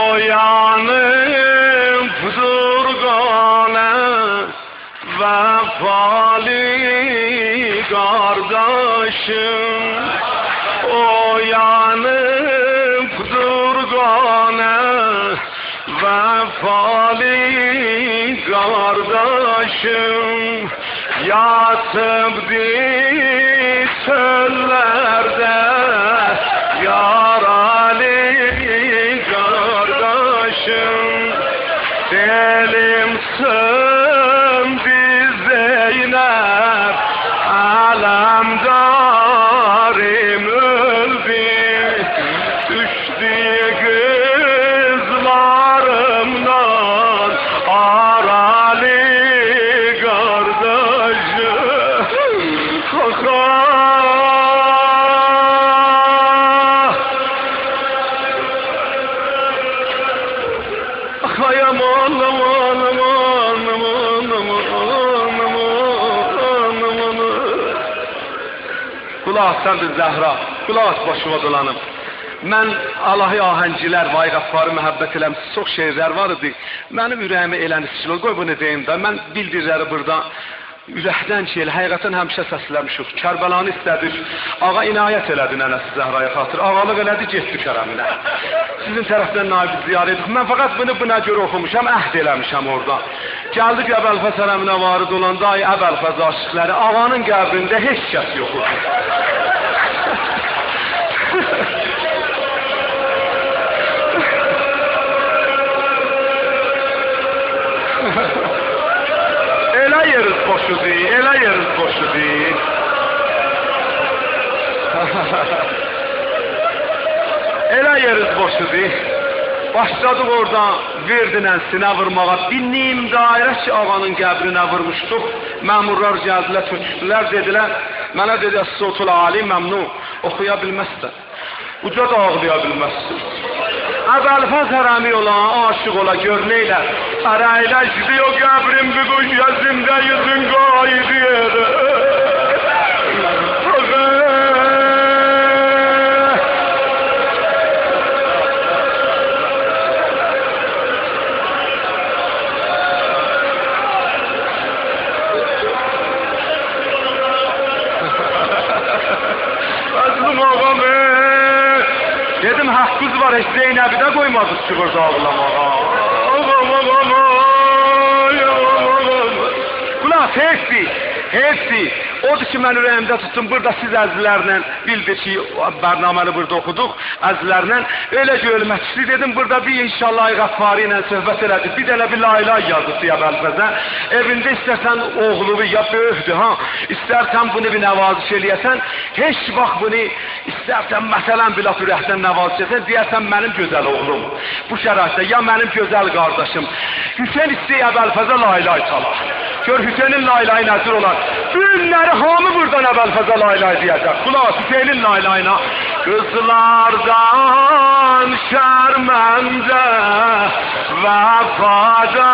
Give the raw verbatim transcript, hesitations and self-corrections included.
yanım durgana vefalı kardeşim, o yanım durgana vefalı kardeşim, yatıbdı çöllerde yaralı kardeşim, dilim söndü Zeynep, alemdarim öldü, düştü kızlarımdan aralı kardeşim. Ayam aman aman aman aman aman. Kulaq səndir Zəhra, kulaq başıma dolanım. Mən Allahi ahəngilər, Vay Qaffari məhəbbət eləmiş çox şeylər var idi. Mənim ürəyimi eləni sıçılır, qoy bunu deyim də. Mən bildirləri burada ürəkdən ki, həqiqətən həmişə səsləmişik. Kərbəlanı istədik, ağa inayət elədi nənəsi Zəhraya xatır. Ağalıq elədi, getdi kərəminə. Sizin tərəfdən naib ziyarə edik. Mən fəqət bunu buna görə oxumuşam, əhd eləmişəm orada. Gəldik Əbəlfəz hərəminə varid olanda, ay Əbəlfəz aşıqları, ağanın qəbrində heç kəs yox idi. Elə yeriz boşudur, elə yeriz boşudur. Elə yeriz boşudur. Başladıq oradan verdinə sinə vurmağa. Binliyim dairə ki, ağanın qəbrinə vurmuşduq. Məmurlar gəldilər, töküşdülər, dedilər. Mənə dedi, Sotul Ali məmnun, oxuya bilməzsən. Uca da ağlaya bilməzsin. Əbəlfəz hərəmi olan, aşıq ola, gör neylər. Ərəylə gidiyor qəbrim bir kuş yazımda yüzün qaydı yere. Azlım ağam dedim hakkız var, hiç Zeynep'i de koymadık çıkırdı ağlamağa. Ağam ağam ağam. Kulaq hepsi, hepsi. Odur ki mən ürəyimdə tuttum, burada siz əzlərlə bildik ki, bərnaməni burada oxuduq, əzlərlə. Öyle görmək istəyir, dedim, burada bir inşallah Qaffari ilə söhbət elədik, bir dənə bir laylay yazdı Əbəlfəzə. Evində istərsən oğlunu ya böyükdür, ha? İstərsən bunu bir nəvaziş eləyəsən, heç vaxt bunu istərsən məsələn bir laf ürəkdən nəvaziş etsən, deyərsən mənim gözəl oğlum. Bu şəraitdə ya mənim gözəl qardaşım. Hüseyin istəyir Əbəlfəzə laylay çalar. Gör Hüseynin laylayı nəzir olan. Günləri hamı buradan Əbəlfəzə laylay deyəcək. Kulaq Hüseynin laylayına. Qızlardan şərməndə vəfada